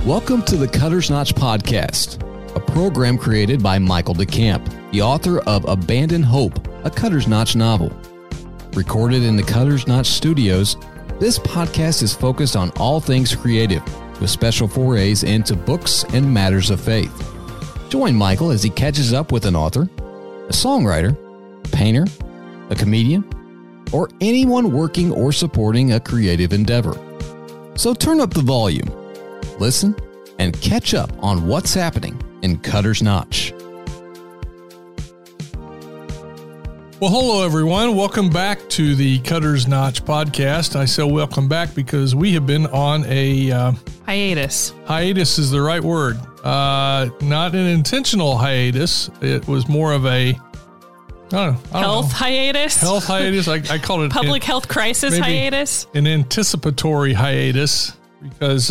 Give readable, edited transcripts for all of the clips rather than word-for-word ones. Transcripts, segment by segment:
Welcome to the Cutter's Notch Podcast, a program created by Michael DeCamp, the author of Abandon Hope, a Cutter's Notch novel. Recorded in the Cutter's Notch studios, this podcast is focused on all things creative, with special forays into books and matters of faith. Join Michael as he catches up with an author, a songwriter, a painter, a comedian, or anyone working or supporting a creative endeavor. So turn up the volume, listen, and catch up on what's happening in Cutter's Notch. Well, hello, everyone. Welcome back to the Cutter's Notch podcast. I say welcome back because we have been on a hiatus. Hiatus is the right word. Not an intentional hiatus. It was more of a health hiatus. Health hiatus. I call it public health crisis hiatus. An anticipatory hiatus because,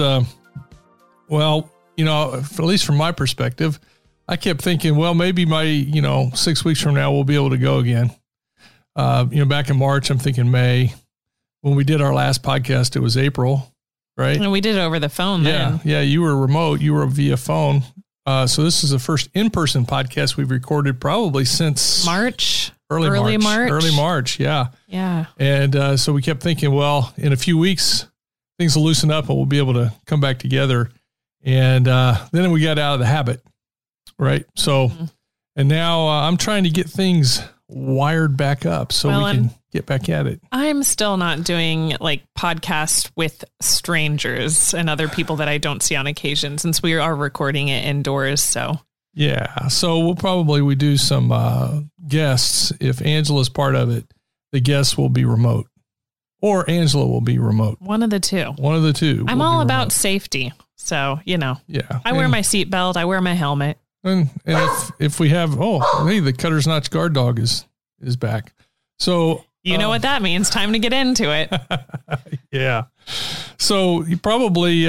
at least from my perspective, I kept thinking, well, maybe my 6 weeks from now we'll be able to go again. Back in March, I'm thinking May. When we did our last podcast, it was April, right? And we did it over the phone. Then. Yeah. You were remote. You were via phone. So this is the first in-person podcast we've recorded probably since March. Early March. Yeah. Yeah. And so we kept thinking, well, in a few weeks, things will loosen up and we'll be able to come back together. And then we got out of the habit. Right. So, and now I'm trying to get things wired back up so we can get back at it. I'm still not doing like podcasts with strangers and other people that I don't see on occasion since we are recording it indoors. So, yeah. So we do some guests. If Angela's part of it, the guests will be remote or Angela will be remote. One of the two. I'm all about safety. So, Yeah. I wear my seatbelt. I wear my helmet. And if we have, the Cutter's Notch guard dog is back. So you know what that means. Time to get into it. Yeah. So you probably,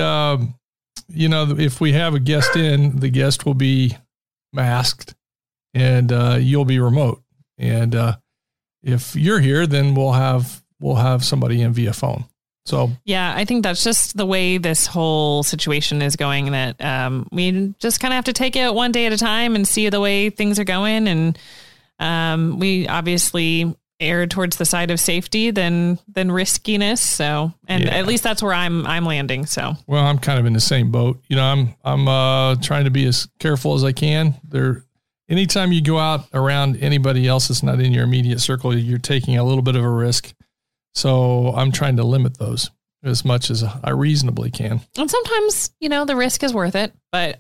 if we have a guest in, the guest will be masked and you'll be remote. And if you're here, then we'll have somebody in via phone. So, yeah, I think that's just the way this whole situation is going, that we just kind of have to take it one day at a time and see the way things are going. And we obviously err towards the side of safety than riskiness. So, at least that's where I'm landing. So, well, I'm kind of in the same boat. I'm trying to be as careful as I can. Anytime you go out around anybody else that's not in your immediate circle, you're taking a little bit of a risk. So I'm trying to limit those as much as I reasonably can. And sometimes, the risk is worth it, but,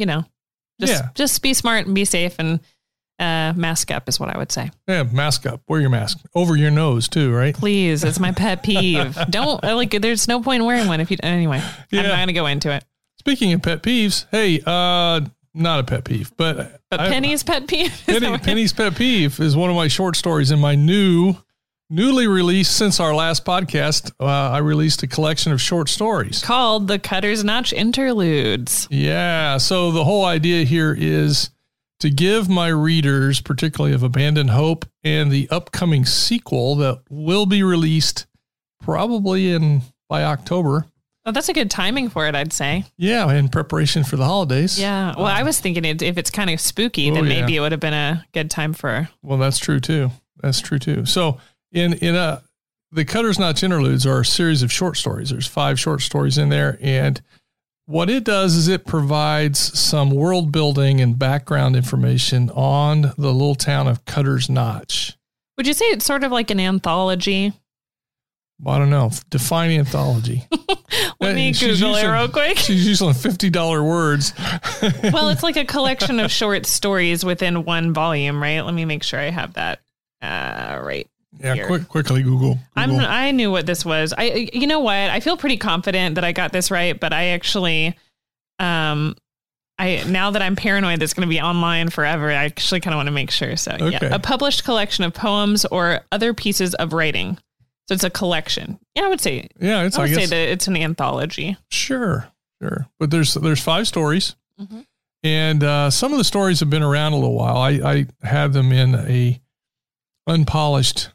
just be smart and be safe and mask up is what I would say. Yeah, mask up. Wear your mask over your nose too, right? Please. It's my pet peeve. There's no point in wearing one anyway. Yeah. I'm not going to go into it. Speaking of pet peeves, hey, not a pet peeve, but Penny's pet peeve. Penny's pet peeve is one of my short stories in my newly released, since our last podcast, I released a collection of short stories called The Cutter's Notch Interludes. Yeah. So the whole idea here is to give my readers, particularly of Abandon Hope and the upcoming sequel that will be released probably by October. Oh, that's a good timing for it, I'd say. Yeah. In preparation for the holidays. Yeah. Well, I was thinking if it's kind of spooky, then maybe it would have been a good time for. Well, that's true too. So, In the Cutter's Notch Interludes are a series of short stories. There's 5 short stories in there. And what it does is it provides some world building and background information on the little town of Cutter's Notch. Would you say it's sort of like an anthology? Well, I don't know. Define anthology. Let me Google it real quick. She's using $50 words. Well, it's like a collection of short stories within one volume, right? Let me make sure I have that right. Yeah, quickly Google. I knew what this was. You know what? I feel pretty confident that I got this right, but I actually, now that I'm paranoid that's going to be online forever, I actually kind of want to make sure. So yeah, a published collection of poems or other pieces of writing. So it's a collection. Yeah, I would say. Yeah, I would say that it's an anthology. Sure. But there's 5 stories, and some of the stories have been around a little while. I have them in a unpolished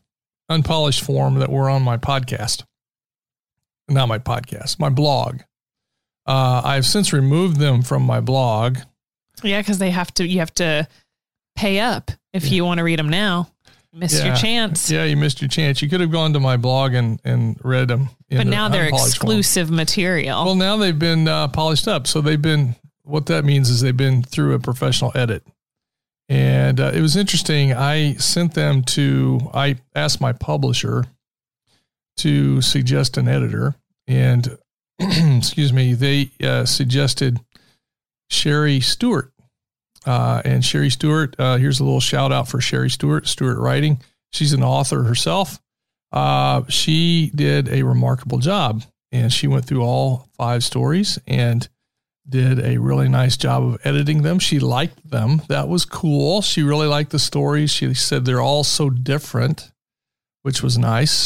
form that were on my podcast. Not my podcast, my blog. I've since removed them from my blog. Yeah, because you have to pay up if you want to read them now. Missed your chance. Yeah, you missed your chance. You could have gone to my blog and read them. But now they're exclusive material. Well, now they've been polished up. So what that means is they've been through a professional edit. And it was interesting. I asked my publisher to suggest an editor. And, excuse me, they suggested Sherry Stewart. And Sherry Stewart, here's a little shout out for Sherry Stewart Writing. She's an author herself. She did a remarkable job, and she went through all 5 stories and did a really nice job of editing them. She liked them. That was cool. She really liked the stories. She said they're all so different, which was nice.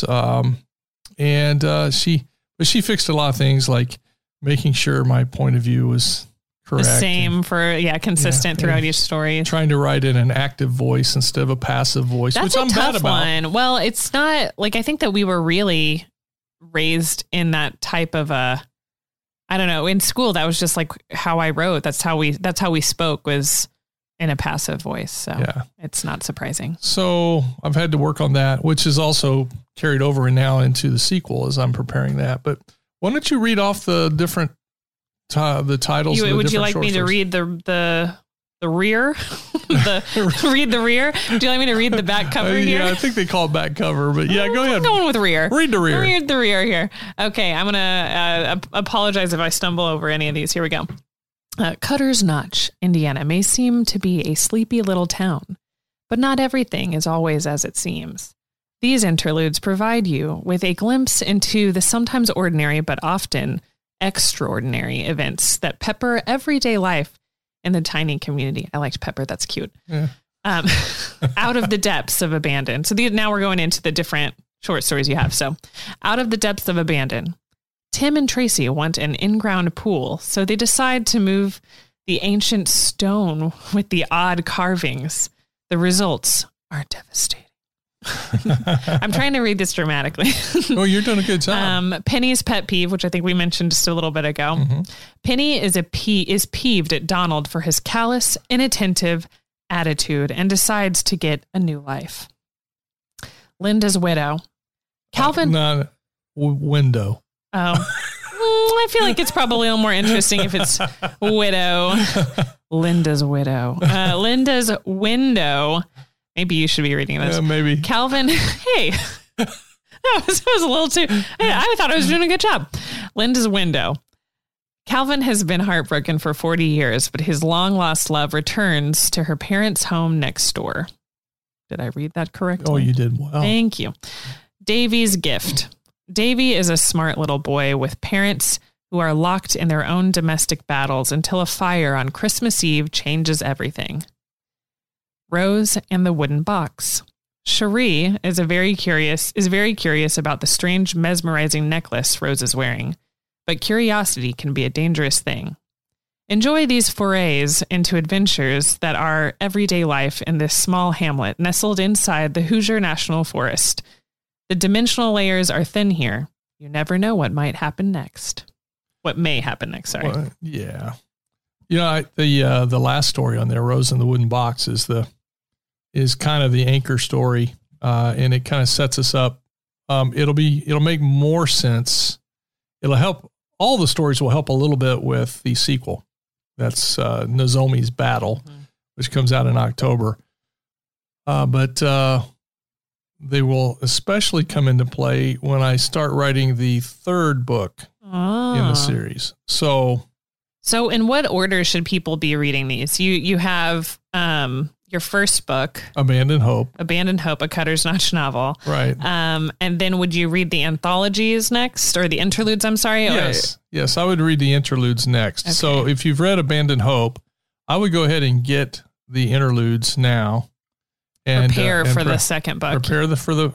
She fixed a lot of things, like making sure my point of view was correct. The same consistent throughout each story. Trying to write in an active voice instead of a passive voice, which I'm bad about. One. Well, it's not like, I think that we were really raised in that type of I don't know, in school, that was just like how I wrote. That's how we spoke, was in a passive voice. So it's not surprising. So I've had to work on that, which is also carried over now into the sequel as I'm preparing that. But why don't you read off the different the titles? Would you like me to read the rear? Read the rear? Do you like me to read the back cover here? Yeah, I think they call it back cover, but yeah, go ahead. I'm going with rear. Read the rear. Read the rear here. Okay, I'm going to apologize if I stumble over any of these. Here we go. Cutter's Notch, Indiana may seem to be a sleepy little town, but not everything is always as it seems. These interludes provide you with a glimpse into the sometimes ordinary but often extraordinary events that pepper everyday life in the tiny community. I liked pepper. That's cute. Yeah. Out of the depths of abandon. So now we're going into the different short stories you have. So out of the depths of abandon, Tim and Tracy want an in-ground pool, so they decide to move the ancient stone with the odd carvings. The results are devastating. I'm trying to read this dramatically. Oh, you're doing a good job. Penny's pet peeve, which I think we mentioned just a little bit ago. Mm-hmm. Penny is peeved at Donald for his callous, inattentive attitude and decides to get a new life. Linda's widow. Calvin. Not window. Oh, I feel like it's probably a little more interesting if it's widow. Linda's widow. Linda's window. Maybe you should be reading this. Maybe. Calvin. Hey, that was a little too. I thought I was doing a good job. Linda's window. Calvin has been heartbroken for 40 years, but his long-lost love returns to her parents' home next door. Did I read that correctly? Oh, you did well. Thank you. Davy's gift. Davy is a smart little boy with parents who are locked in their own domestic battles until a fire on Christmas Eve changes everything. Rose and the Wooden Box. Cherie is very curious about the strange, mesmerizing necklace Rose is wearing, but curiosity can be a dangerous thing. Enjoy these forays into adventures that are everyday life in this small hamlet nestled inside the Hoosier National Forest. The dimensional layers are thin here. You never know what might happen next. What may happen next, sorry. Well, yeah. You know, the last story on there, Rose and the Wooden Box, is kind of the anchor story, and it kind of sets us up. It'll make more sense. It'll help. All the stories will help a little bit with the sequel. That's Nozomi's Battle, which comes out in October. But they will especially come into play when I start writing the third book in the series. So in what order should people be reading these? You have your first book, Abandoned Hope, a Cutter's Notch novel. Right. And then would you read the anthologies next, or the interludes? I'm sorry. Yes, I would read the interludes next. Okay. So if you've read Abandoned Hope, I would go ahead and get the interludes now. And prepare for the second book. Prepare for the.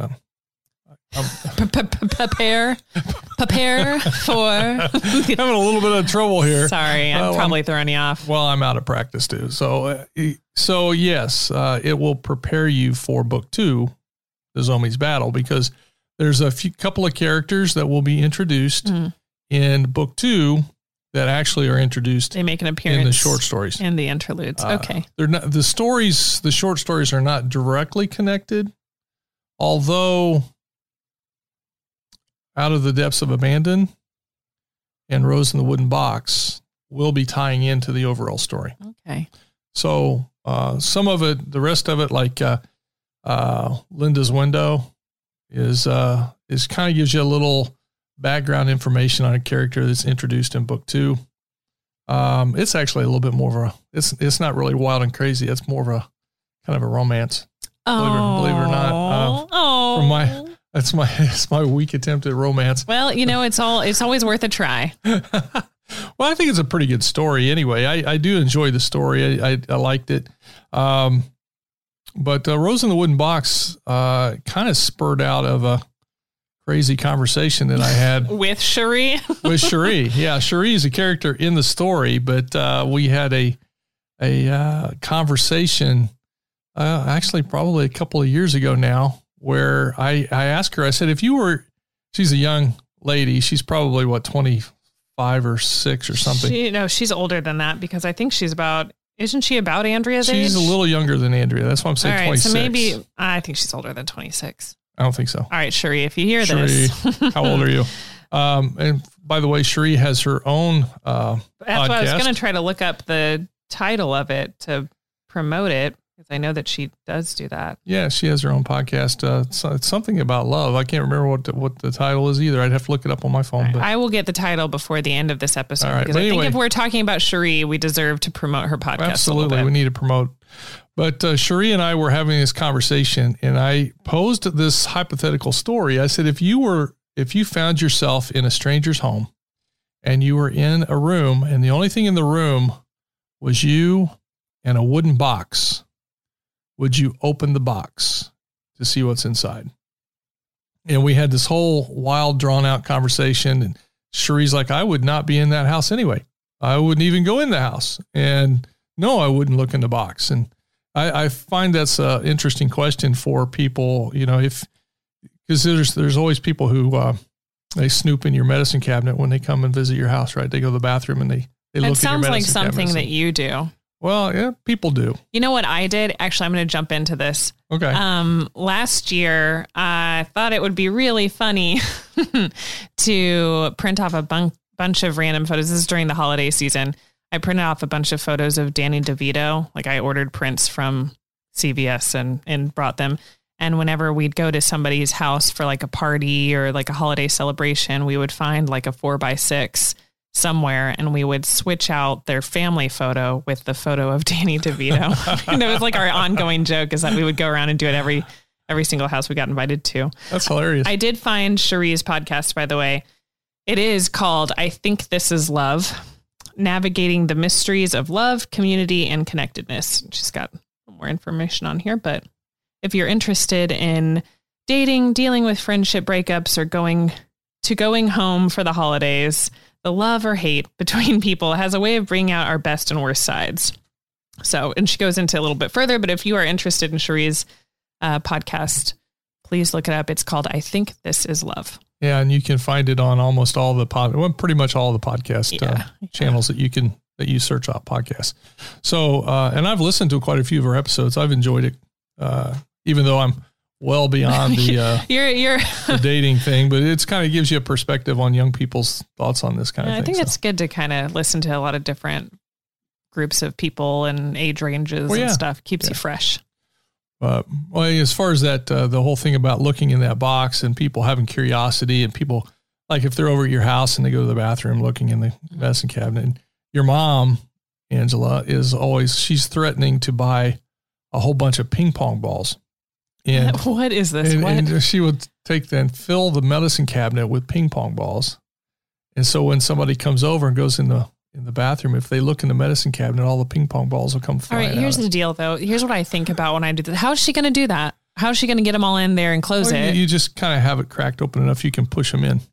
Prepare for. Having a little bit of trouble here. Sorry, I'm probably throwing you off. Well, I'm out of practice too. So yes, it will prepare you for book 2, Nozomi's Battle, because there's a couple of characters that will be introduced in book 2 that actually are introduced. They make an appearance in the short stories. In the interludes. Okay. They're not, the short stories are not directly connected, although Out of the Depths of Abandon and Rose in the Wooden Box will be tying into the overall story. Okay. So some of it, the rest of it, like Linda's Window, is kind of gives you a little background information on a character that's introduced in book 2. It's actually a little bit more of a, it's not really wild and crazy. It's more of a kind of a romance. Believe it or not. It's my weak attempt at romance. Well, it's always worth a try. Well, I think it's a pretty good story anyway. I do enjoy the story. I liked it. But Rose in the Wooden Box kind of spurred out of a crazy conversation that I had with Cherie. With Cherie. Yeah, Cherie is a character in the story, but we had a conversation actually probably a couple of years ago now where I asked her, I said, she's a young lady. She's probably 25 or 6 or something. She's older than that because I think isn't she about Andrea's age? She's a little younger than Andrea. That's why I'm saying 26. So maybe, I think she's older than 26. I don't think so. All right, Cherie, if you hear this. How old are you? And by the way, Cherie has her own podcast. That's why I was going to try to look up the title of it to promote it, because I know that she does do that. Yeah, she has her own podcast. It's something about love. I can't remember what the title is either. I'd have to look it up on my phone. But I will get the title before the end of this episode. All right, because I think if we're talking about Cherie, we deserve to promote her podcast. Absolutely, we need to promote. But Cherie and I were having this conversation, and I posed this hypothetical story. I said, if you found yourself in a stranger's home, and you were in a room, and the only thing in the room was you and a wooden box, would you open the box to see what's inside? And we had this whole wild, drawn out conversation. And Cherie's like, I would not be in that house anyway. I wouldn't even go in the house. And no, I wouldn't look in the box. And I find that's an interesting question for people, because there's always people who they snoop in your medicine cabinet when they come and visit your house, right? They go to the bathroom and they look in your medicine cabinet. It sounds like something that you do. Well, yeah, people do. You know what I did? Actually, I'm going to jump into this. Okay. Last year, I thought it would be really funny to print off a bunch of random photos. This is during the holiday season. I printed off a bunch of photos of Danny DeVito. Like I ordered prints from CVS and brought them. And whenever we'd go to somebody's house for like a party or like a holiday celebration, we would find like a 4x6 somewhere and we would switch out their family photo with the photo of Danny DeVito. And it was like our ongoing joke is that we would go around and do it every single house we got invited to. That's hilarious. I did find Cherie's podcast, by the way. It is called I Think This Is Love, Navigating the Mysteries of Love, Community, and Connectedness. She's got more information on here, but if you're interested in dating, dealing with friendship breakups, or going home for the holidays, the love or hate between people has a way of bringing out our best and worst sides. So, and she goes into a little bit further, but if you are interested in Cherie's podcast, please look it up. It's called I Think This Is Love. Yeah, and you can find it on almost all the pretty much all the podcast channels that you search out podcasts. So, and I've listened to quite a few of her episodes. I've enjoyed it, even though I'm well beyond the the dating thing, but it's kind of gives you a perspective on young people's thoughts on this kind of thing. I think it's good to kind of listen to a lot of different groups of people and age ranges and stuff. Keeps you fresh. Well, as far as that, the whole thing about looking in that box and people having curiosity and people, like if they're over at your house and they go to the bathroom looking in the medicine cabinet, and your mom, Angela, she's threatening to buy a whole bunch of ping pong balls. And, what is this? And she would fill the medicine cabinet with ping pong balls. And so when somebody comes over and goes in the bathroom, if they look in the medicine cabinet, all the ping pong balls will come flying out. All right, here's the deal, though. Here's what I think about when I do this. How is she going to do that? How is she going to get them all in there and close it? You just kind of have it cracked open enough you can push them in.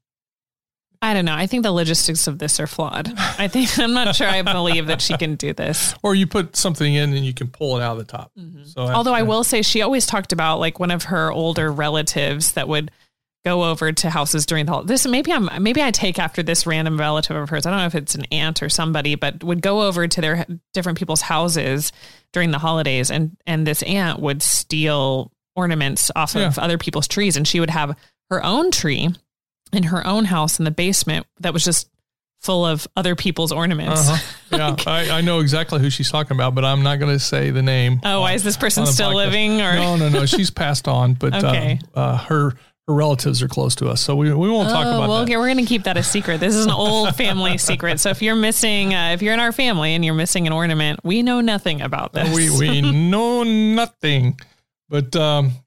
I don't know. I think the logistics of this are flawed. I'm not sure I believe that she can do this. Or you put something in and you can pull it out of the top. Mm-hmm. So although I will say she always talked about like one of her older relatives that would go over to houses during the holidays. Maybe I take after this random relative of hers. I don't know if it's an aunt or somebody, but would go over to their different people's houses during the holidays. And this aunt would steal ornaments off of other people's trees. And she would have her own tree in her own house in the basement that was just full of other people's ornaments. Yeah, I know exactly who she's talking about, but I'm not going to say the name. Oh, why is this person still living? Or No. She's passed on, but okay. Her relatives are close to us, so we won't talk about that. Okay, we're going to keep that a secret. This is an old family secret. So if you're missing, if you're in our family and you're missing an ornament, we know nothing about this. We know nothing. But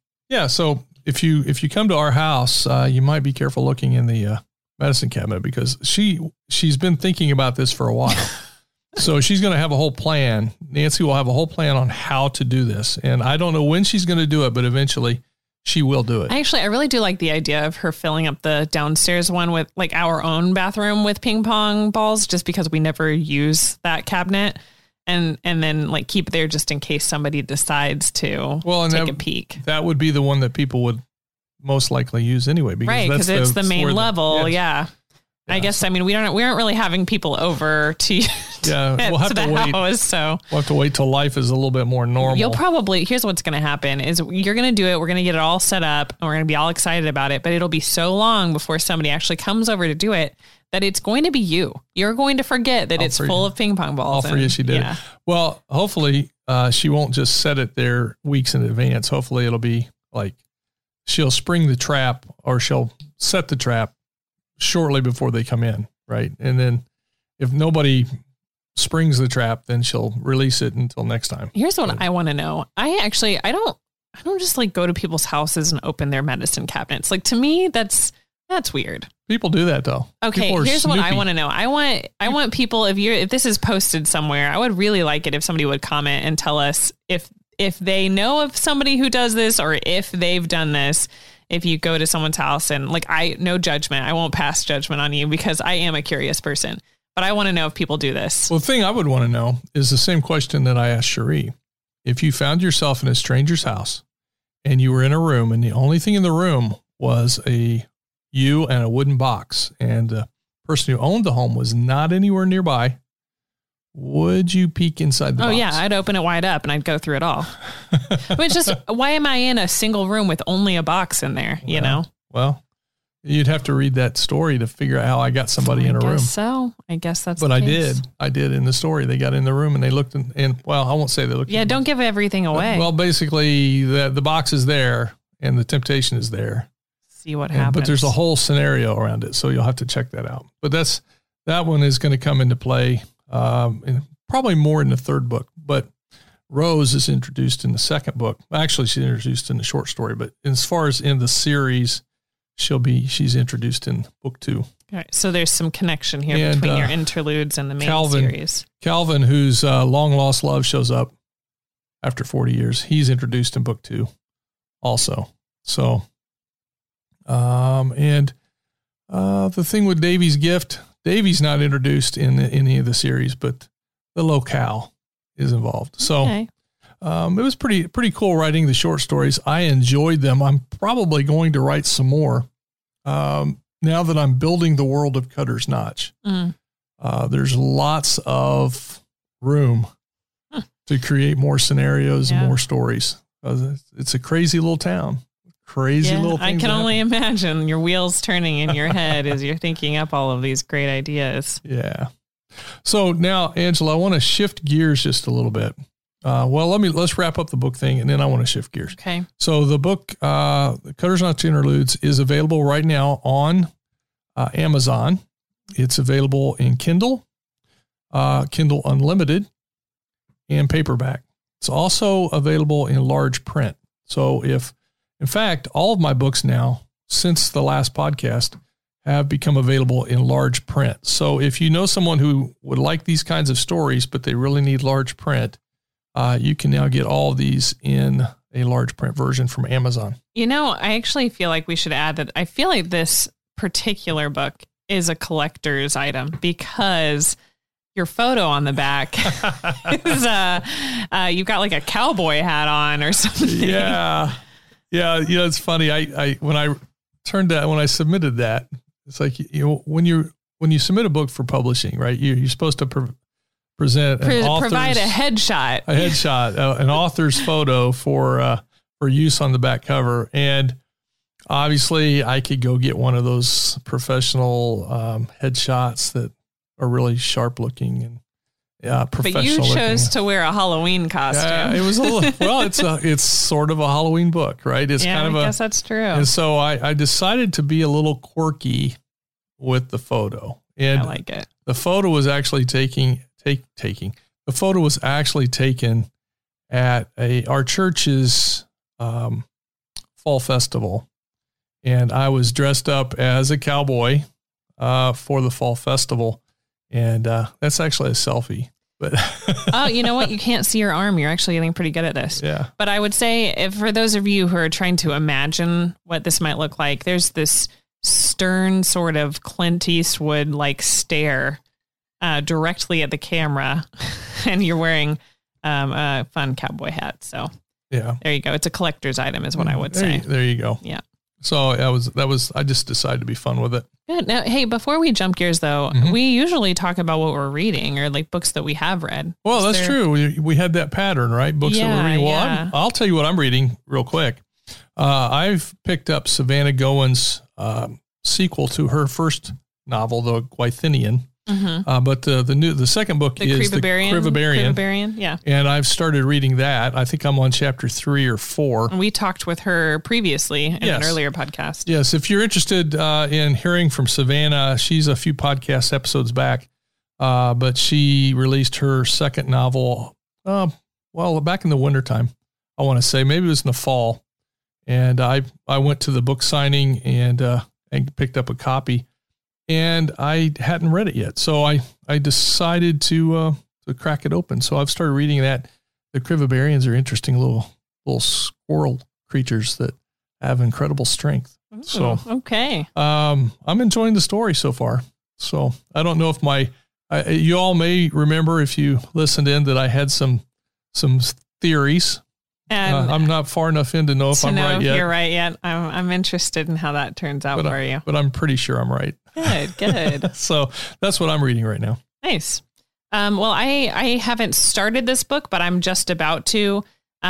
so if you come to our house, you might be careful looking in the medicine cabinet, because she's been thinking about this for a while. So she's going to have a whole plan. Nancy will have a whole plan on how to do this, and I don't know when she's going to do it, but eventually she will do it. I really do like the idea of her filling up the downstairs one with like our own bathroom with ping pong balls, just because we never use that cabinet, and then like keep it there just in case somebody decides to take a peek. That would be the one that people would most likely use anyway, because it's the main level. Yeah. I guess, we aren't really having people over to we'll have to wait. House, so we'll have to wait till life is a little bit more normal. Here's what's going to happen is you're going to do it. We're going to get it all set up and we're going to be all excited about it, but it'll be so long before somebody actually comes over to do it that it's going to be you. You're going to forget that it's full of ping pong balls. I'll forget she did. Yeah. Well, hopefully she won't just set it there weeks in advance. Hopefully it'll be like she'll spring the trap, or she'll set the trap shortly before they come in, right? And then if nobody springs the trap, then she'll release it until next time. Here's what I want to know. I don't just like go to people's houses and open their medicine cabinets. Like, to me, that's weird. People do that though. Okay, here's what I want to know. I want people, if this is posted somewhere, I would really like it if somebody would comment and tell us if they know of somebody who does this, or if they've done this. If you go to someone's house and no judgment, I won't pass judgment on you because I am a curious person, but I want to know if people do this. Well, the thing I would want to know is the same question that I asked Cherie. If you found yourself in a stranger's house and you were in a room and the only thing in the room was you and a wooden box, and the person who owned the home was not anywhere nearby, would you peek inside the box? Oh, yeah. I'd open it wide up and I'd go through it all. But it's just, why am I in a single room with only a box in there, you know? Well, you'd have to read that story to figure out how I got somebody in a room. So I guess that's But I did in the story. They got in the room and they looked and well, I won't say they looked. Yeah, don't give everything away. Well, basically the box is there and the temptation is there. See what happens. But there's a whole scenario around it. So you'll have to check that out. But that one is going to come into play. Probably more in the third book, but Rose is introduced in the second book. Actually, she's introduced in the short story, but as far as in the series, she's introduced in book 2. All right, so there's some connection here between your interludes and the main series. Calvin, whose long lost love shows up after 40 years, he's introduced in book 2 also. So, the thing with Davy's gift, Davy's not introduced in any of the series, but the locale is involved. So it was pretty cool writing the short stories. I enjoyed them. I'm probably going to write some more now that I'm building the world of Cutter's Notch. There's lots of room to create more scenarios and more stories. It's a crazy little town. Little things. I can only imagine your wheels turning in your head as you're thinking up all of these great ideas. Yeah. So now, Angela, I want to shift gears just a little bit. Let's wrap up the book thing, and then I want to shift gears. Okay. So the book, Cutter's Notch Interludes, is available right now on Amazon. It's available in Kindle, Kindle Unlimited, and paperback. It's also available in large print. So in fact, all of my books now, since the last podcast, have become available in large print. So if you know someone who would like these kinds of stories, but they really need large print, you can now get all of these in a large print version from Amazon. I actually feel like we should add that I feel like this particular book is a collector's item because your photo on the back is you've got like a cowboy hat on or something. Yeah. Yeah, it's funny. I when I turned out when I submitted that, it's like, when you submit a book for publishing, right? You're supposed to present provide a headshot, an author's photo for use on the back cover. And obviously I could go get one of those professional headshots that are really sharp looking and professional. But you chose to wear a Halloween costume. It was it's sort of a Halloween book, right? It's kind of I guess that's true. And so I decided to be a little quirky with the photo. And I like it. The photo was actually taken at our church's fall festival. And I was dressed up as a cowboy for the fall festival. And that's actually a selfie. But oh, you know what? You can't see your arm. You're actually getting pretty good at this. Yeah. But I would say, if for those of you who are trying to imagine what this might look like, there's this stern sort of Clint Eastwood like stare directly at the camera, and you're wearing a fun cowboy hat. So yeah, there you go. It's a collector's item, is what I would say. There you go. Yeah. So I just decided to be fun with it. Good. Now, hey, before we jump gears though, we usually talk about what we're reading or like books that we have read. Well, that's true. We had that pattern, right? Books that we're reading. Well, I'll tell you what I'm reading real quick. I've picked up Savannah Gowen's sequel to her first novel, The Gwythynian. But the second book is The Cribabarian. Yeah. And I've started reading that. I think I'm on chapter 3 or 4. And we talked with her previously in an earlier podcast. Yes. If you're interested in hearing from Savannah, she's a few podcast episodes back. But she released her second novel, back in the wintertime, I want to say. Maybe it was in the fall. And I went to the book signing and picked up a copy. And I hadn't read it yet. So I decided to crack it open. So I've started reading that. The Cribabarians are interesting little squirrel creatures that have incredible strength. Ooh, so, okay. I'm enjoying the story so far. So I don't know if you all may remember if you listened in that I had some theories. And I'm not far enough in to know if I'm right yet. You're right yet. I'm interested in how that turns out for you. But I'm pretty sure I'm right. Good. So that's what I'm reading right now. Nice. Well, I haven't started this book, but I'm just about to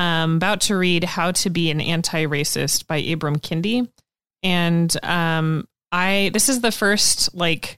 read How to Be an Anti-Racist by Ibram Kendi. And this is the first,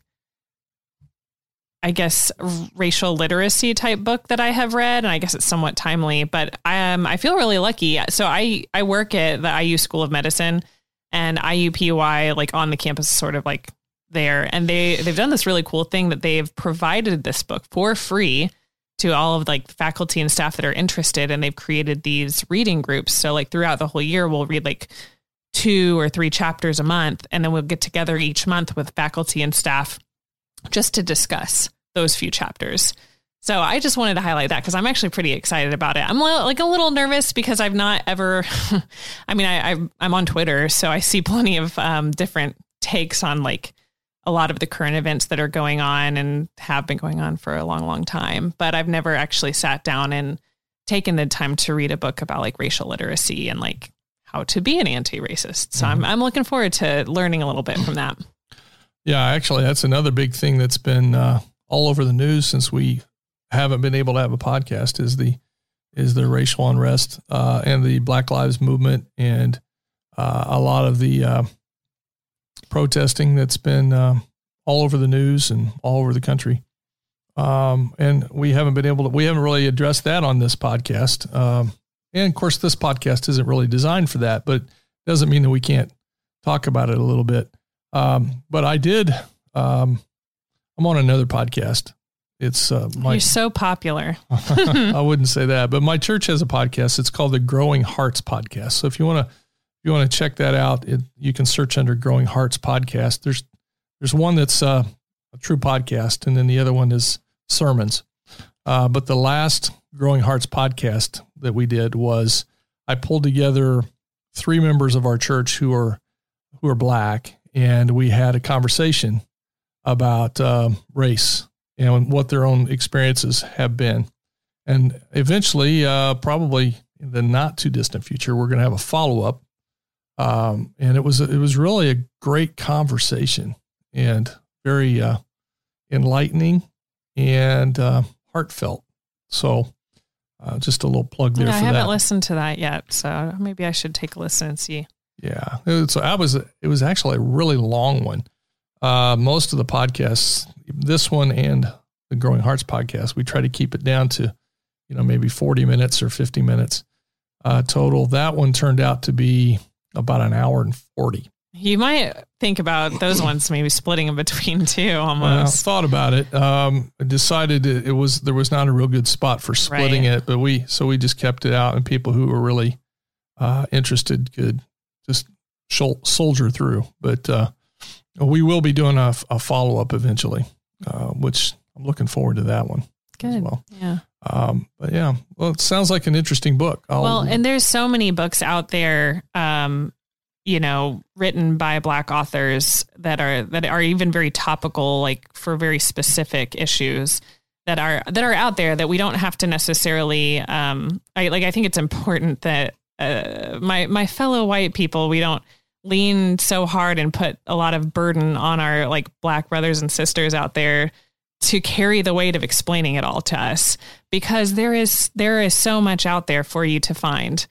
I guess, racial literacy type book that I have read. And I guess it's somewhat timely, but I feel really lucky. So I work at the IU School of Medicine, and IUPUI, on the campus, sort of there. And they've done this really cool thing that they've provided this book for free to all of the faculty and staff that are interested. And they've created these reading groups. So throughout the whole year, we'll read 2 or 3 chapters a month. And then we'll get together each month with faculty and staff just to discuss those few chapters. So I just wanted to highlight that because I'm actually pretty excited about it. I'm a little nervous because I've not ever, I'm on Twitter, so I see plenty of different takes on a lot of the current events that are going on and have been going on for a long, long time. But I've never actually sat down and taken the time to read a book about racial literacy and how to be an anti-racist. So I'm looking forward to learning a little bit from that. Yeah, actually, that's another big thing that's been all over the news since we haven't been able to have a podcast is the racial unrest and the Black Lives Movement and a lot of the protesting that's been all over the news and all over the country. And we haven't really addressed that on this podcast. And of course, this podcast isn't really designed for that, but it doesn't mean that we can't talk about it a little bit. But I did, I'm on another podcast. It's, you're so popular. I wouldn't say that, but my church has a podcast. It's called the Growing Hearts Podcast. So if you want to check that out, you can search under Growing Hearts Podcast. There's one that's, a true podcast. And then the other one is sermons. But the last Growing Hearts podcast that we did was I pulled together 3 members of our church who are Black. And we had a conversation about race and what their own experiences have been. And eventually, probably in the not too distant future, we're going to have a follow-up And it was really a great conversation and very enlightening and heartfelt. So just a little plug there for that. I haven't listened to that yet, so maybe I should take a listen and see. Yeah. It was actually a really long one. Most of the podcasts, this one and the Growing Hearts podcast, we try to keep it down to, maybe 40 minutes or 50 minutes total. That one turned out to be about an hour and 40. You might think about those ones maybe splitting them between two almost. Thought about it. I decided there was not a real good spot for splitting it, but we just kept it out, and people who were really interested could just soldier through. But we will be doing a follow-up eventually, which I'm looking forward to that one. Good. As well. Yeah. But yeah, well, it sounds like an interesting book. And there's so many books out there, written by Black authors that are even very topical, like for very specific issues that are out there that we don't have to necessarily, I think it's important that, my fellow white people, we don't lean so hard and put a lot of burden on our like Black brothers and sisters out there to carry the weight of explaining it all to us, because there is so much out there for you to find.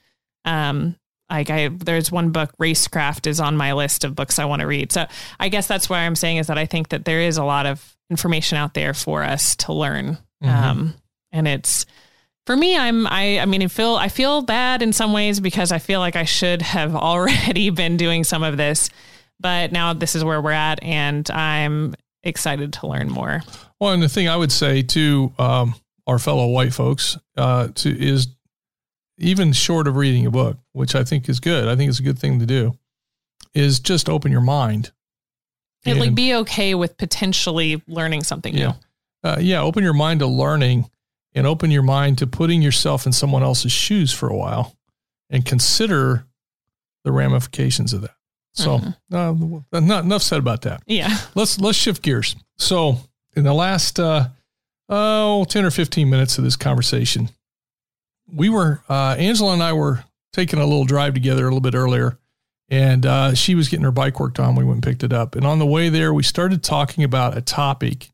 There's one book, Racecraft, is on my list of books I want to read. So I guess that's why I'm saying is that I think that there is a lot of information out there for us to learn. Mm-hmm. And it's, for me, I feel bad in some ways because I feel like I should have already been doing some of this, but now this is where we're at, and I'm excited to learn more. Well, and the thing I would say to our fellow white folks is, even short of reading a book, which I think is good, I think it's a good thing to do, is just open your mind. And be okay with potentially learning something new. Open your mind to learning, and open your mind to putting yourself in someone else's shoes for a while and consider the ramifications of that. So not enough said about that. Yeah. Let's shift gears. So in the last 10 or 15 minutes of this conversation, we were, Angela and I were taking a little drive together a little bit earlier, and she was getting her bike worked on. We went and picked it up. And on the way there, we started talking about a topic.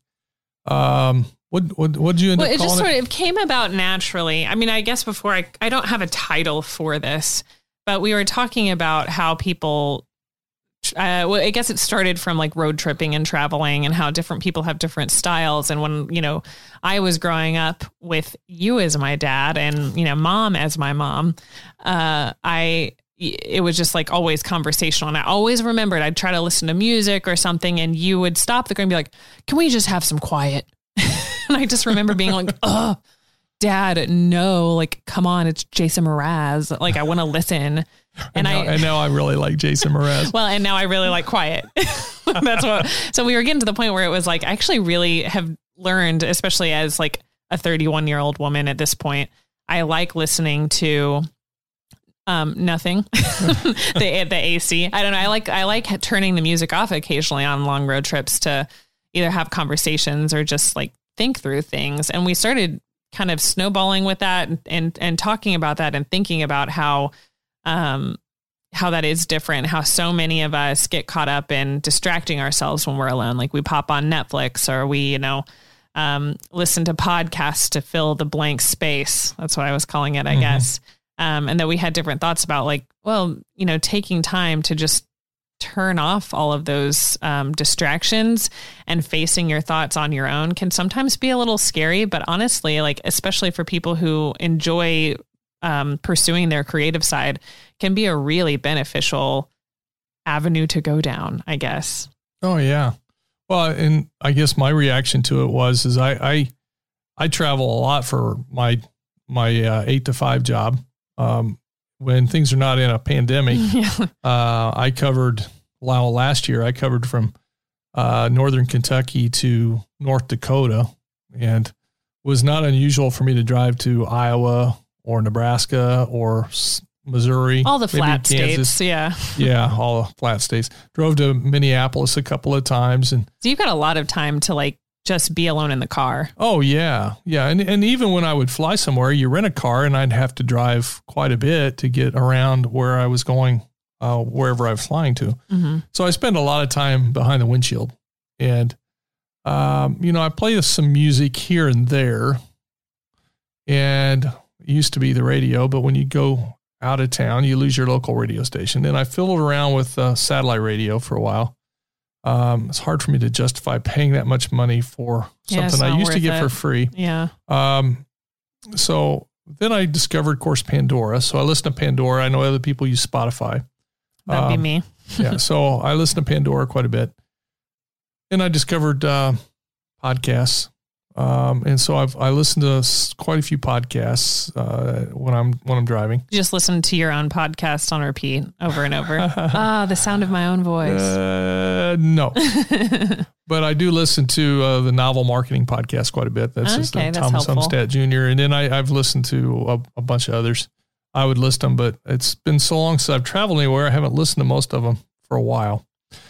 What did you end up calling it? It just sort of came about naturally. I mean, I guess before I don't have a title for this, but we were talking about how people, I guess it started from like road tripping and traveling and how different people have different styles. And when, I was growing up with you as my dad and, mom as my mom, it was just like always conversational. And I always remembered I'd try to listen to music or something, and you would stop the car and be like, can we just have some quiet? And I just remember being like, oh, Dad, no, like, come on, it's Jason Mraz. Like, I want to listen. And now I really like Jason Mraz. Well, and now I really like quiet. So we were getting to the point where it was like, I actually really have learned, especially as like a 31-year-old woman at this point, I like listening to nothing, the AC. I don't know. I like turning the music off occasionally on long road trips to either have conversations or just like think through things. And we started kind of snowballing with that and talking about that and thinking about how that is different, how so many of us get caught up in distracting ourselves when we're alone. Like we pop on Netflix or we, listen to podcasts to fill the blank space. That's what I was calling it, I guess. And that we had different thoughts about like, well, taking time to just turn off all of those distractions and facing your thoughts on your own can sometimes be a little scary. But honestly, like, especially for people who enjoy pursuing their creative side, can be a really beneficial avenue to go down, I guess. Oh, yeah. Well, and I guess my reaction to it was I travel a lot for my 8 to 5 job. When things are not in a pandemic, I covered last year. I covered from northern Kentucky to North Dakota, and it was not unusual for me to drive to Iowa or Nebraska or Missouri, all the flat states. Yeah, all the flat states. Drove to Minneapolis a couple of times, and so you've got a lot of time to like just be alone in the car. Oh yeah. And even when I would fly somewhere, you rent a car and I'd have to drive quite a bit to get around where I was going wherever I was flying to. Mm-hmm. So I spend a lot of time behind the windshield, and I play some music here and there, and it used to be the radio, but when you go out of town, you lose your local radio station. And I fiddled around with satellite radio for a while. It's hard for me to justify paying that much money for something I used to get for free. Yeah. So then I discovered, of course, Pandora. So I listen to Pandora. I know other people use Spotify. That'd be me. Yeah. So I listen to Pandora quite a bit. And I discovered podcasts. And so I listen to quite a few podcasts when I'm driving. You just listen to your own podcast on repeat over and over. The sound of my own voice. No. But I do listen to the Novel Marketing Podcast quite a bit. That's just Thomas Umstattd Jr. And then I've listened to a bunch of others. I would list them, but it's been so long since I've traveled anywhere. I haven't listened to most of them for a while.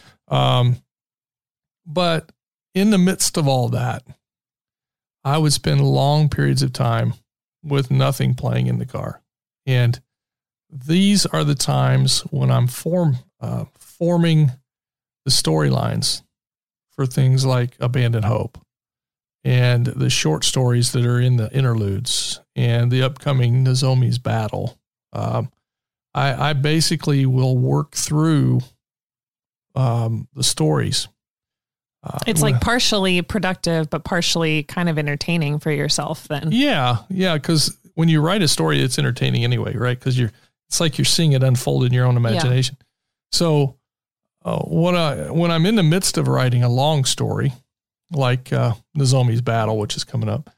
But in the midst of all that, I would spend long periods of time with nothing playing in the car. And these are the times when I'm forming the storylines for things like Abandoned Hope and the short stories that are in the interludes and the upcoming Nozomi's Battle. I basically will work through the stories. It's like partially productive, but partially kind of entertaining for yourself then. Yeah. Because when you write a story, it's entertaining anyway, right? Because it's like you're seeing it unfold in your own imagination. Yeah. So when I'm in the midst of writing a long story, like Nozomi's Battle, which is coming up,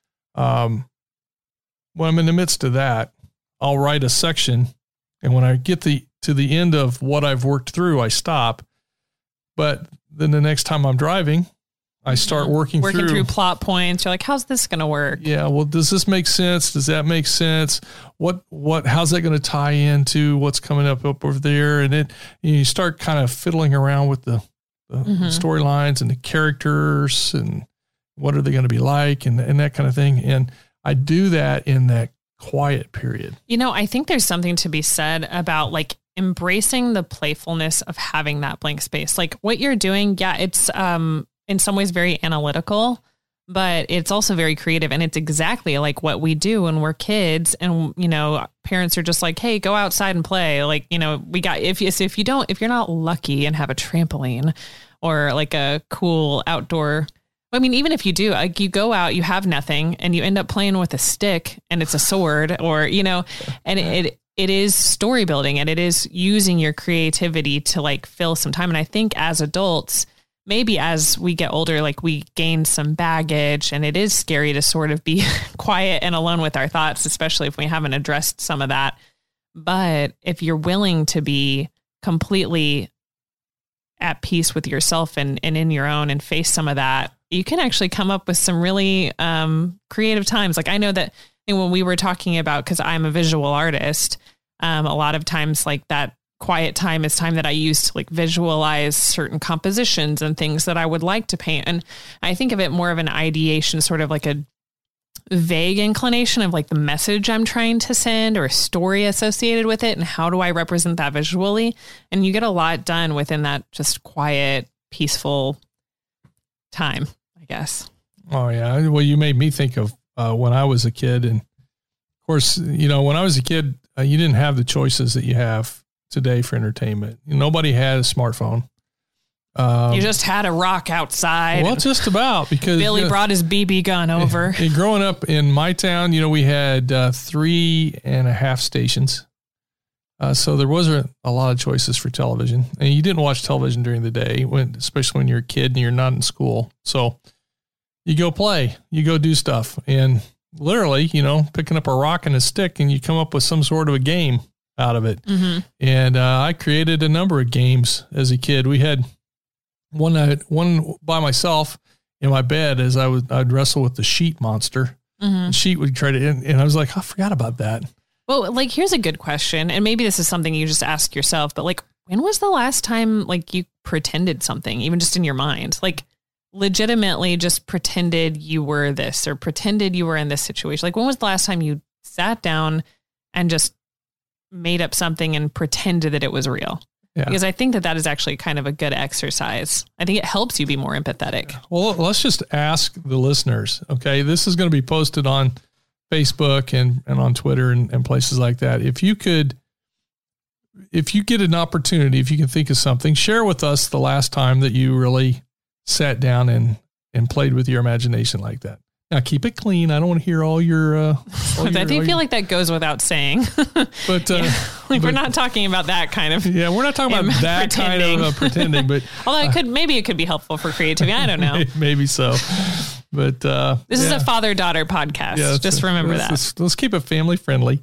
when I'm in the midst of that, I'll write a section. And when I get to the end of what I've worked through, I stop. But then the next time I'm driving, I start working through plot points. You're like, how's this going to work? Yeah. Well, does this make sense? Does that make sense? How's that going to tie into what's coming up over there? And then you start kind of fiddling around with the storylines and the characters and what are they going to be like and that kind of thing. And I do that in that quiet period. I think there's something to be said about like embracing the playfulness of having that blank space. Like what you're doing, it's in some ways very analytical, but it's also very creative. And it's exactly like what we do when we're kids. And, parents are just like, hey, go outside and play. Like, if you're not lucky and have a trampoline or like a cool outdoor, even if you do, like you go out, you have nothing and you end up playing with a stick and it's a sword or, and it is story building and it is using your creativity to like fill some time. And I think as adults, maybe as we get older, like we gain some baggage and it is scary to sort of be quiet and alone with our thoughts, especially if we haven't addressed some of that. But if you're willing to be completely at peace with yourself and in your own and face some of that, you can actually come up with some really creative times. Like I know that when we were talking about, because I'm a visual artist, a lot of times like that quiet time is time that I use to like visualize certain compositions and things that I would like to paint. And I think of it more of an ideation, sort of like a vague inclination of like the message I'm trying to send or a story associated with it. And how do I represent that visually? And you get a lot done within that just quiet, peaceful time, I guess. Oh yeah. Well, you made me think of when I was a kid. And of course, when I was a kid, you didn't have the choices that you have today for entertainment. Nobody had a smartphone. You just had a rock outside. Well, just about, because Billy brought his BB gun over. And growing up in my town, we had 3.5 stations. So there wasn't a lot of choices for television, and you didn't watch television during the day, especially when you're a kid and you're not in school. So you go play, you go do stuff, and literally, picking up a rock and a stick, and you come up with some sort of a game out of it. Mm-hmm. And I created a number of games as a kid. We had one by myself in my bed as I'd wrestle with the sheet monster. Mm-hmm. The sheet would try to, and I was like, I forgot about that. Well, like, here's a good question. And maybe this is something you just ask yourself, but like, when was the last time like you pretended something, even just in your mind, like legitimately just pretended you were this or pretended you were in this situation? Like, when was the last time you sat down and just made up something and pretended that it was real? Yeah. Because I think that is actually kind of a good exercise. I think it helps you be more empathetic. Well, let's just ask the listeners. Okay. This is going to be posted on Facebook and on Twitter and places like that. If you get an opportunity, if you can think of something, share with us the last time that you really sat down and played with your imagination like that. Now keep it clean. I don't want to hear all your. I feel like that goes without saying. But we're not talking about that kind of. Yeah, we're not talking about that kind of pretending. But although it could be helpful for creativity. I don't know. Maybe so. But this is a father-daughter podcast. Yeah, just remember that. Let's keep it family friendly.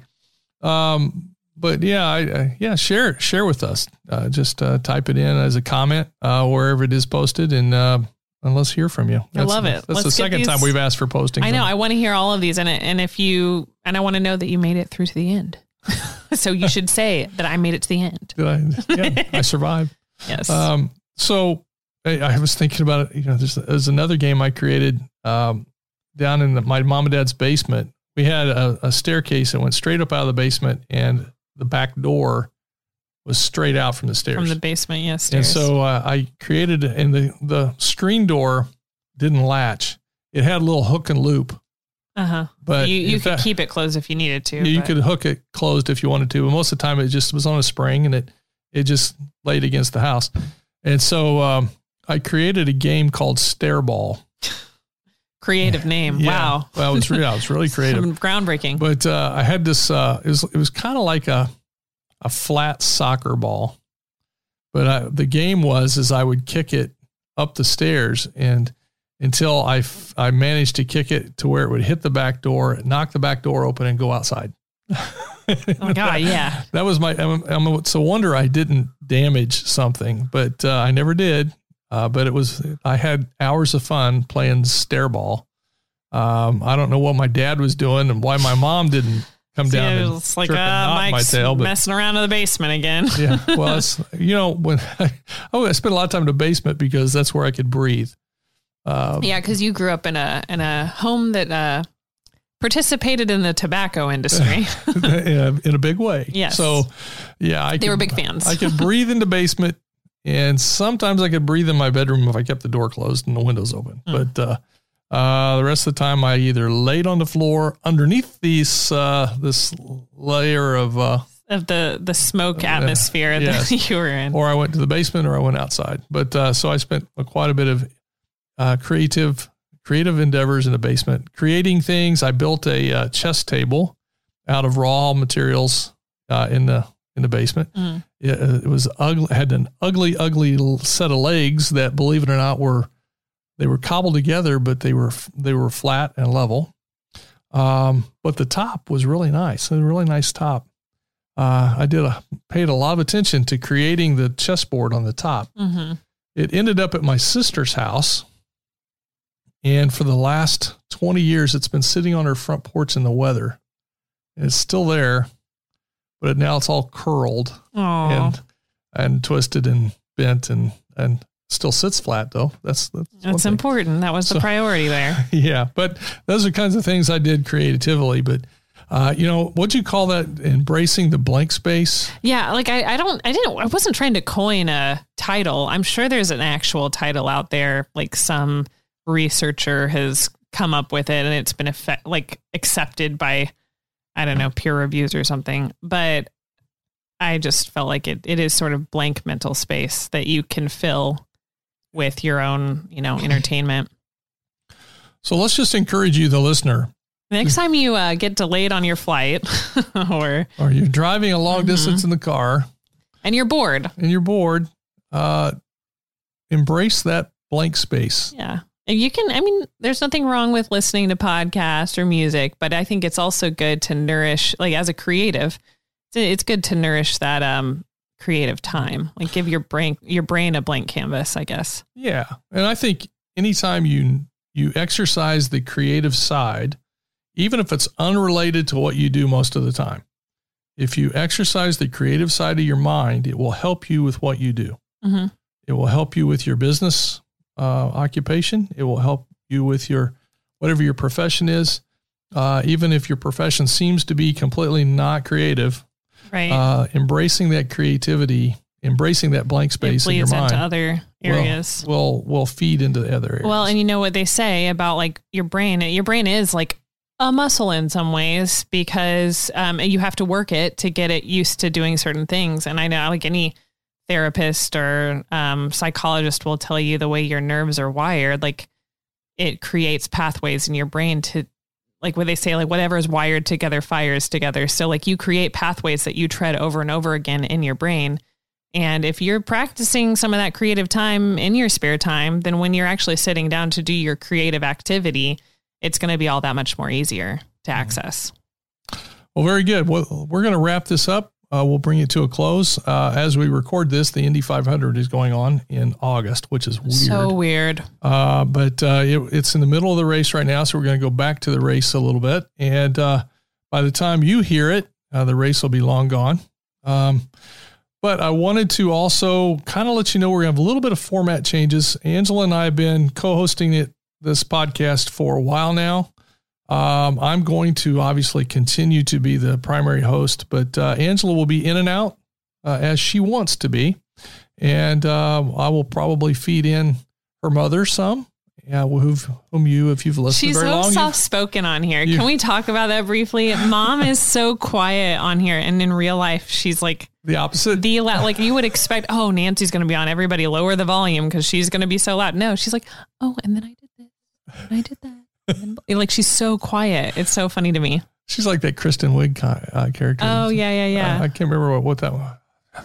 But share with us. Just type it in as a comment wherever it is posted, and let's hear from you. I love it. That's the second time we've asked for posting. I know. I want to hear all of these, and I want to know that you made it through to the end. So you should say that I made it to the end. I survived. Yes. So I was thinking about it. There's another game I created down in my mom and dad's basement. We had a staircase that went straight up out of the basement, and the back door was straight out from the stairs. From the basement, yes. Stairs. And so I created, and the screen door didn't latch. It had a little hook and loop. Uh-huh. But you could keep it closed if you needed to. You could hook it closed if you wanted to. But most of the time it just was on a spring, and it just laid against the house. And so I created a game called Stairball. Creative name. Yeah. Wow. Well, it was really creative. Groundbreaking. But I had this, it was kind of like a flat soccer ball. But the game was I would kick it up the stairs and until I managed to kick it to where it would hit the back door, knock the back door open, and go outside. Oh God, yeah. That was it's a wonder I didn't damage something, but I never did. But I had hours of fun playing Stairball. I don't know what my dad was doing and why my mom didn't come down and it's like, trip and knock my tail. But messing around in the basement again. Yeah. Well, when I spent a lot of time in the basement because that's where I could breathe. Yeah. Cause you grew up in a home that, participated in the tobacco industry in a big way. Yes. So yeah, they were big fans. I could breathe in the basement, and sometimes I could breathe in my bedroom if I kept the door closed and the windows open. But the rest of the time, I either laid on the floor underneath this layer of the smoke atmosphere yes. that you were in, or I went to the basement, or I went outside. But so I spent quite a bit of creative endeavors in the basement, creating things. I built a chess table out of raw materials in the basement. Mm. It was ugly. Had an ugly set of legs that, believe it or not, were cobbled together, but they were flat and level. But the top was really nice. A really nice top. I paid a lot of attention to creating the chessboard on the top. Mm-hmm. It ended up at my sister's house. And for the last 20 years, it's been sitting on her front porch in the weather. And it's still there, but now it's all curled and twisted and bent and still sits flat though. That's important. That was the priority there. Yeah. But those are kinds of things I did creatively, but what'd you call that? Embracing the blank space? Yeah. Like I wasn't trying to coin a title. I'm sure there's an actual title out there, like some researcher has come up with it and it's been accepted by, I don't know, peer reviews or something. But I just felt like it is sort of blank mental space that you can fill with your own, entertainment. So let's just encourage you, the listener. Next time you get delayed on your flight or you're driving a long distance in the car and you're bored, embrace that blank space. Yeah. And there's nothing wrong with listening to podcasts or music, but I think it's also good to nourish, like as a creative, it's good to nourish that creative time. Like give your brain a blank canvas, I guess. Yeah. And I think anytime you exercise the creative side, even if it's unrelated to what you do most of the time, if you exercise the creative side of your mind, it will help you with what you do. Mm-hmm. It will help you with your business occupation. It will help you with whatever your profession is. Even if your profession seems to be completely not creative, right? Embracing that creativity embracing that blank space in your mind into other areas. Will feed into the other areas. Well, and you know what they say about like your brain is like a muscle in some ways because you have to work it to get it used to doing certain things. And I know like any therapist or psychologist will tell you the way your nerves are wired, like it creates pathways in your brain to, like what they say, like whatever is wired together fires together. So like you create pathways that you tread over and over again in your brain. And if you're practicing some of that creative time in your spare time, then when you're actually sitting down to do your creative activity, it's going to be all that much more easier to access. Well, very good. Well, we're going to wrap this up. We'll bring it to a close. As we record this, the Indy 500 is going on in August, which is weird. So weird. But it's in the middle of the race right now, so we're going to go back to the race a little bit. And by the time you hear it, the race will be long gone. But I wanted to also kind of let you know we're going to have a little bit of format changes. Angela and I have been co-hosting this podcast for a while now. I'm going to obviously continue to be the primary host, but Angela will be in and out as she wants to be. And I will probably feed in her mother some, whom you, if you've listened She's very long. She's so soft-spoken on here. Can we talk about that briefly? Mom is so quiet on here, and in real life, she's like the opposite. Like you would expect, oh, Nancy's going to be on. Everybody lower the volume because she's going to be so loud. No, she's like, oh, and then I did this, and I did that. Like she's so quiet. It's so funny to me. She's like that Kristen Wiig character. Oh yeah. I can't remember what that was.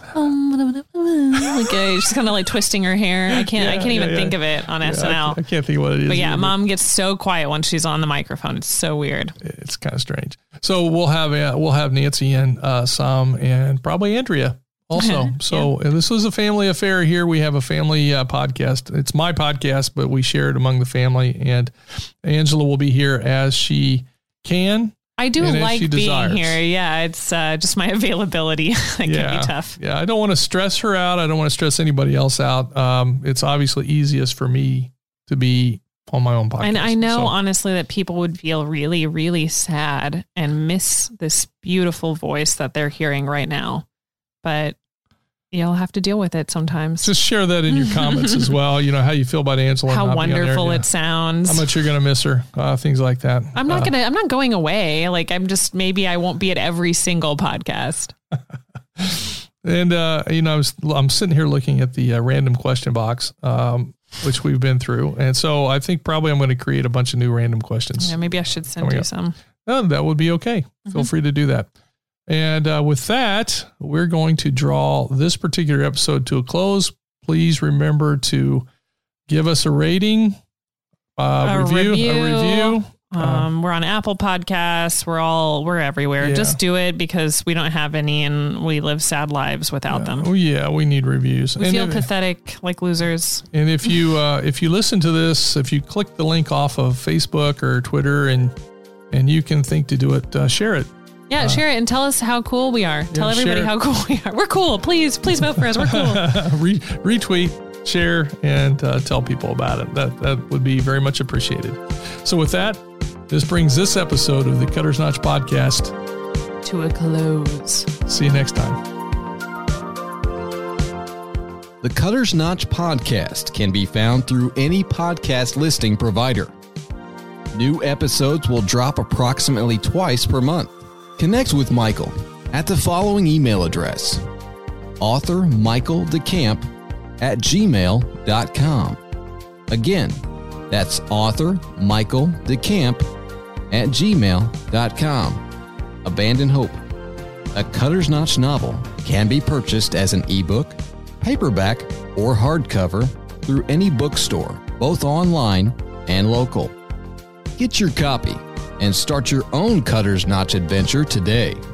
Like she's kind of like twisting her hair. I can't even think of it on SNL. I can't think of what it is. But yeah, Mom gets so quiet when she's on the microphone. It's so weird. It's kind of strange. So we'll have Nancy and some, and probably Andrea also. So this was a family affair here. We have a family podcast. It's my podcast, but we share it among the family. And Angela will be here as she can. I do like being here. Yeah, it's just my availability that can be tough. Yeah, I don't want to stress her out. I don't want to stress anybody else out. It's obviously easiest for me to be on my own podcast. And I know, honestly, that people would feel really, really sad and miss this beautiful voice that they're hearing right now. But you'll have to deal with it sometimes. Just share that in your comments as well. You know, how you feel about Angela. How wonderful it sounds. How much you're going to miss her. Things like that. I'm not going away. Like maybe I won't be at every single podcast. And, I'm sitting here looking at the random question box, which we've been through. And so I think probably I'm going to create a bunch of new random questions. Yeah, maybe I should send you some. That would be okay. Feel free to do that. And with that, we're going to draw this particular episode to a close. Please remember to give us a rating, a review. We're on Apple Podcasts. We're everywhere. Yeah. Just do it because we don't have any and we live sad lives without them. Oh yeah, we need reviews. We feel pathetic like losers. And if you listen to this, if you click the link off of Facebook or Twitter and you can think to do it, share it. Yeah, share it and tell us how cool we are. Tell everybody how cool we are. We're cool. Please vote for us. We're cool. Retweet, share, and tell people about it. That would be very much appreciated. So with that, this brings this episode of the Cutter's Notch Podcast to a close. See you next time. The Cutter's Notch Podcast can be found through any podcast listing provider. New episodes will drop approximately twice per month. Connect with Michael at the following email address: authormichaeldecamp@gmail.com. Again, that's authormichaeldecamp@gmail.com. Abandon Hope, a Cutter's Notch novel, can be purchased as an ebook, paperback, or hardcover through any bookstore, both online and local. Get your copy and start your own Cutter's Notch adventure today.